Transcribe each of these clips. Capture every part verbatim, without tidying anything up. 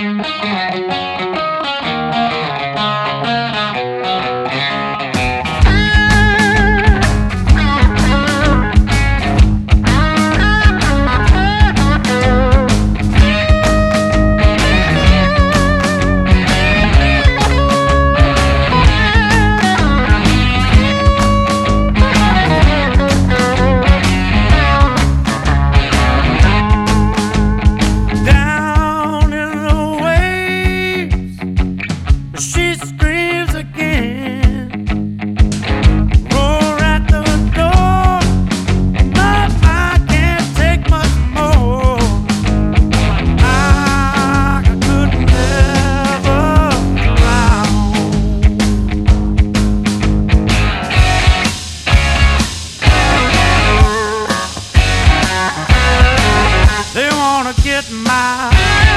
Get my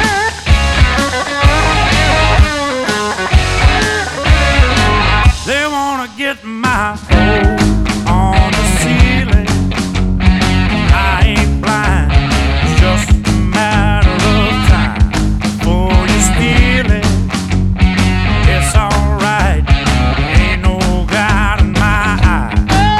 They wanna get my hole on the ceiling. I ain't blind, it's just a matter of time before you steal it. It's alright, ain't no God in my eye.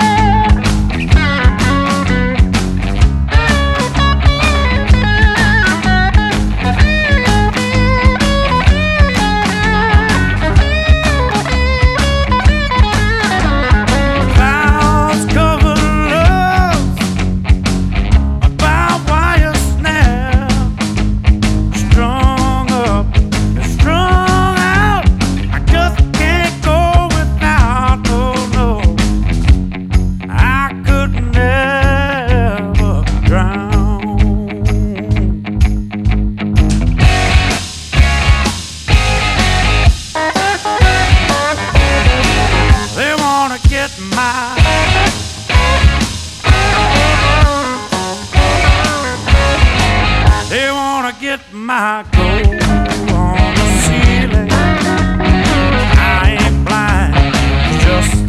Get my They wanna get my gold on the ceiling. I ain't blind, just